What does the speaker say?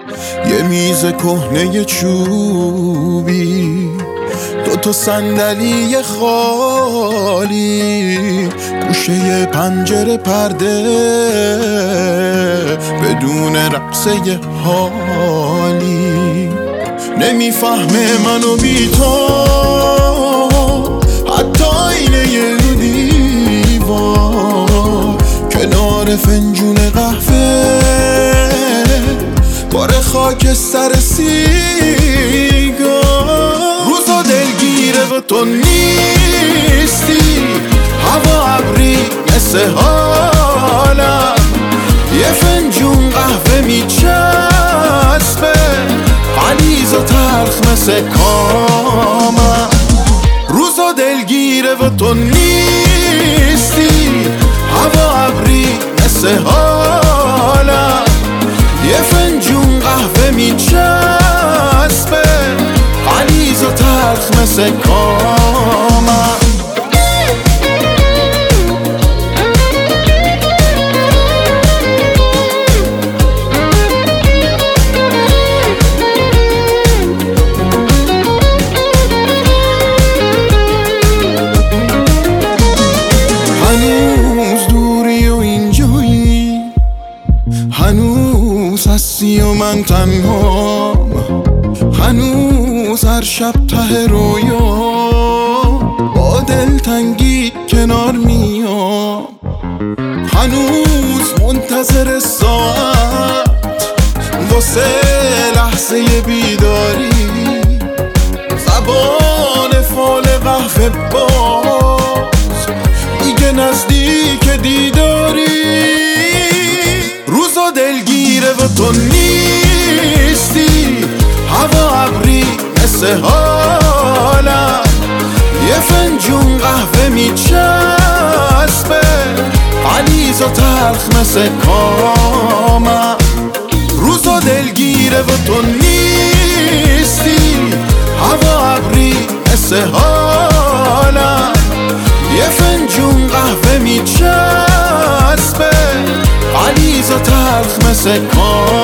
یه میز کهنه چوبی، دوتا صندلی خالی، گوشه پنجره پرده بدون رقصه حالی. نمیفهمه منو بی تو، حتی اینه رو دیوار کنار فنجون قهوه، بار خاک سر سیگار. روزا دلگیره و تو نیستی، هوا ابری مثل حالم، یه فنجون قهوه میچسبه غلیظ و تلخ مثل کامم. روزا دلگیره و تو نیستی، هوا ابری مثل حالم، یه فنجون قهوه میچسبه غلیظ و تلخ مثل کامم. هنوز دوری و اینجایی، هنوز هستی و من تنهام، هنوز هر شب ته رویا با دلتنگی کنار میام، هنوز منتظر ساعت واسه لحظه بیداری، زبان فال قهوه باز میگه نزدیک دیداری. روزا دلگیره و تو نیستی، هوا ابری مثل حالم، یه فنجون قهوه میچسبه غلیظ و تلخ مثل کامم. روزا دلگیره و تو نیستی، هوا ابری مثل حالم، یه فنجون قهوه میچسبه غلیظ و تلخ مثل کامم.